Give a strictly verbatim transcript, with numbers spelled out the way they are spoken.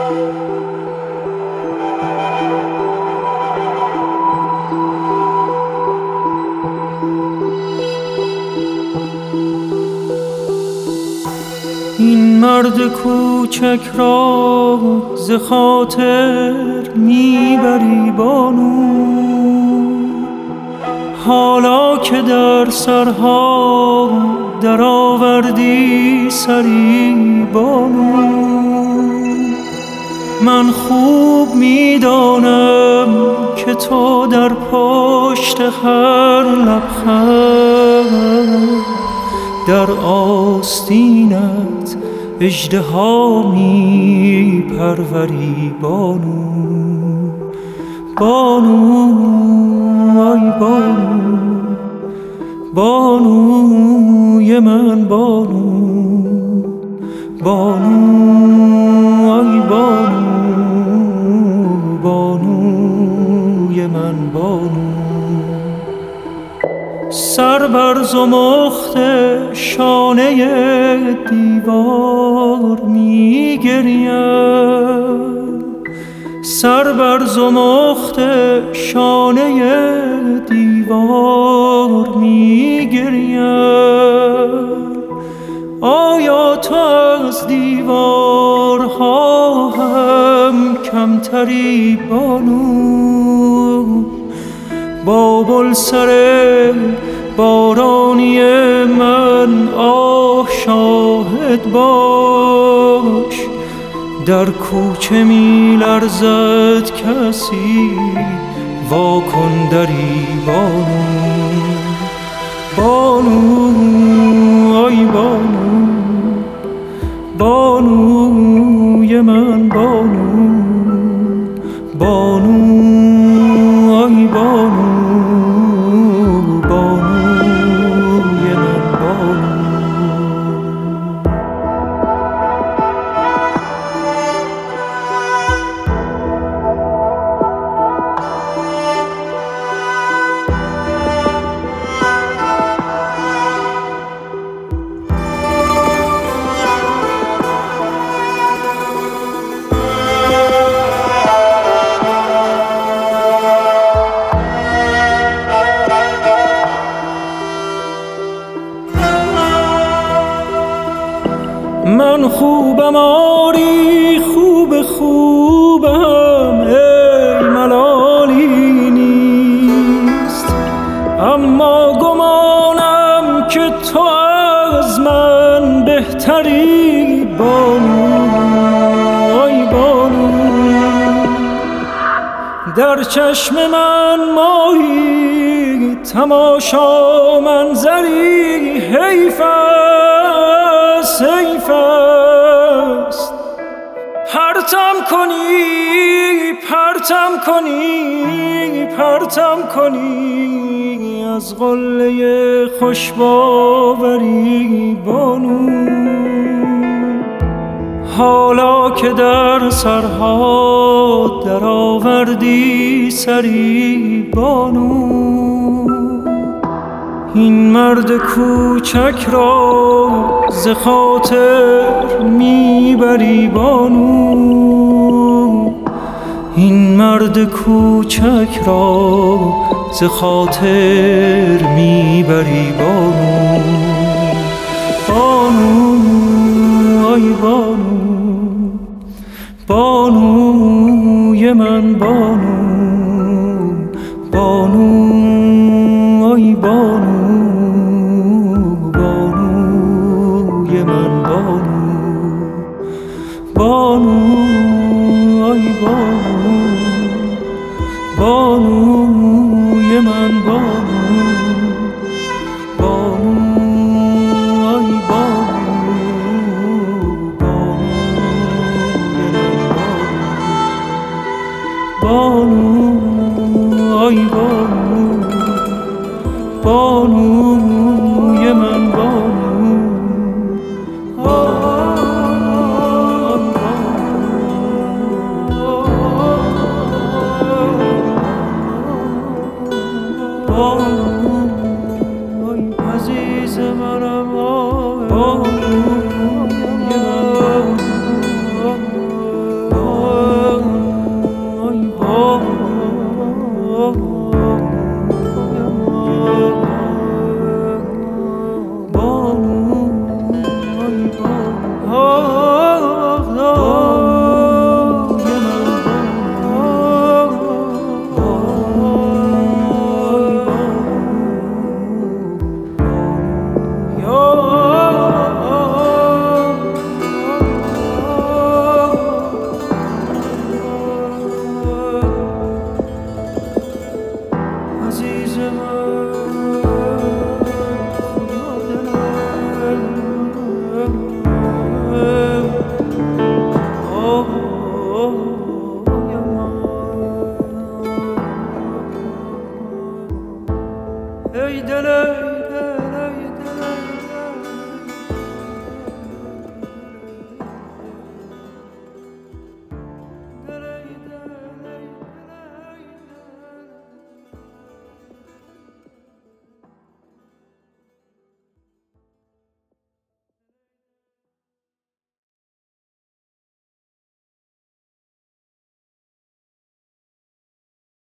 این مرد کوچک را ز خاطر میبری بانو، حالا که در سرها در آوردی سری بانو. من خوب میدانم که تو در پشت هر لبخند در آستینت اژدها می پروری بانو. بانو ای بانو، بانوی من بانو، بانو ای بانو، بانوی من بانو. سر بر زمخت شانه دیوار می گریم، سر بر زمخت شانه دیوار می گریم. آیا تو از دیوارها هم کمتری بانو؟ بابل سر بارانی من آه شاهد باش، در کوچه می لرزد کسی واکن دری بانو. بانو ای بانو، بانوی من بانو، بانو ای بانو، بانوی من بانو. من خوبم آری خوب خوبم، ای ملالی نیست، اما گمانم که تو از من بهتری بانو. ای بانو در چشم من ماهی تماشا منظری، حیف است حیف است پرتم کنی پرتم کنی پرتم کنی از قله خوش باوری بانو. حالا که در سرها در آوردی سری بانو، این مرد کوچک را ز خاطر میبری بانو. این مرد کوچک را ز خاطر میبری بانو. بانو ای بانو، بانوی من بانو، بانو ای بانو، بانوی من بانو، بانو ای بانو، بانوی من بانو، بانو ای بانو، بانوی من بانو، بانو ای بانو، بانوی من بانو. ای عزیز منم، بانوی من بانو. عزیز من خدا دلم آه ای دل